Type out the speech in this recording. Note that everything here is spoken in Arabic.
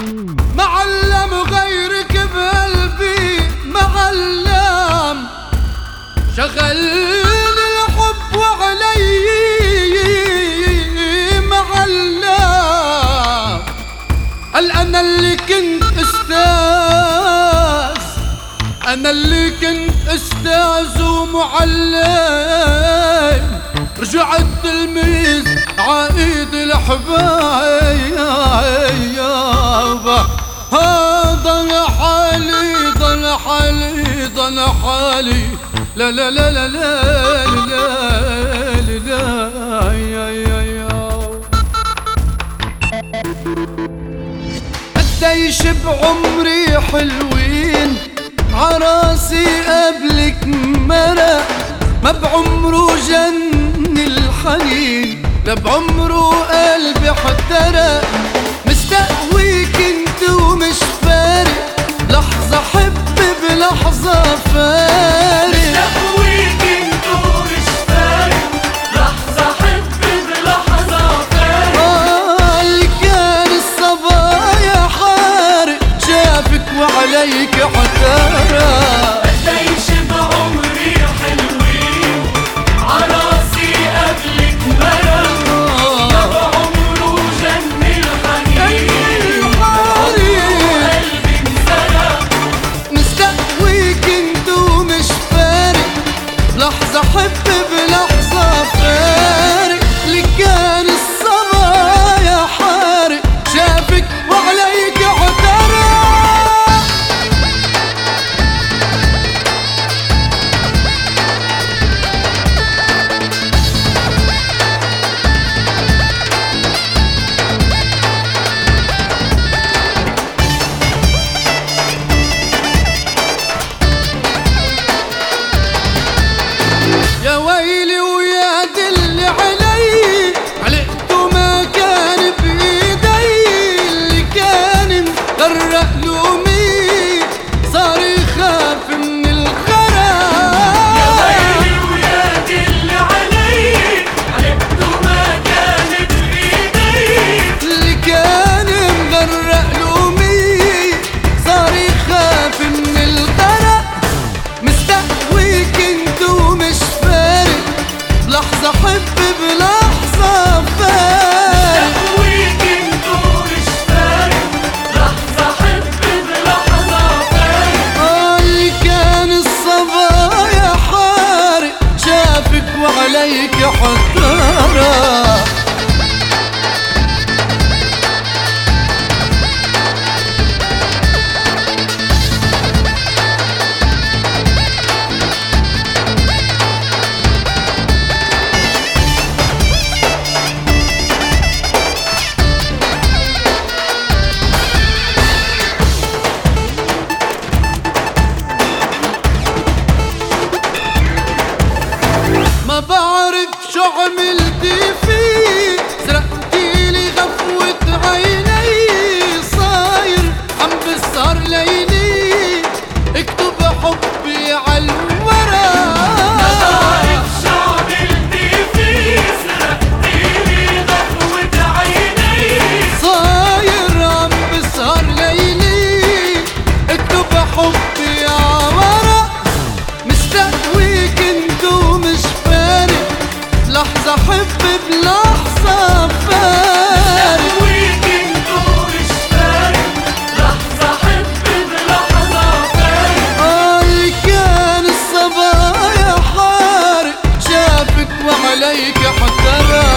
معلم غيرك بقلبي، معلم شغلني الحب وعلي، معلم قال أنا اللي كنت أستاذ، أنا اللي كنت أستاذ ومعلم، رجعت تلميذ عايد الحبايب. ضل حالي ضل حالي ضل حالي، لا لا لا لا لا لا لا يا يا يا. قديش بعمري حلوين عراسي قبلك مرق، ما بعمره جن الحنين، لا بعمره قلبي احترق. مستقويك انت ومش فارق، لحظة حب بلحظة فارق. مستقويك انت ومش فارق، لحظة حب بلحظة فارق. اللي كان الصبايا حارق، شافك وعليك احترق. قديش بعمري حلوين عراسي قبلك مرق، ما بعمره جن الحنين، قلبي انسرق. مستقويك انت ومش فارق، لحظة حب بلحظة فارق. اللي كان الصبايا حارق، شافك وعليك احترق. يا ويلي ويا دل علي، علقته ما كان بإيدي، اللي كان مغرق لومي صار يخاف من الغرق. يا ويلي ويا دل علي، علقته ما كان بإيدي، اللي كان مغرق لومي صار يخاف من الغرق. مستقويك انت ومش فارق، لحظة حب بلحظة فارق. مستقويك انت ومش فارق، لحظة حب بلحظة فارق. اللي كان الصبايا حارق، شافك وعليك حتارق. ما بعرف شو عملتي فيه، سرقتيلي غفوة عيني، صاير عم بسهر ليلي، اكتب حبي عالورق. ما بعرف شو عملتي فيه، سرقتيلي غفوة عيني، صاير عم بسهر ليلي، اكتب حبي عالورق. مستقويك انت ومش فارق، لحظة حب بلحظة فارق. مستقويك انت ومش فارق، لحظة حب بلحظة فارق. اللي كان الصبايا حارق، شافك وعليك حترق.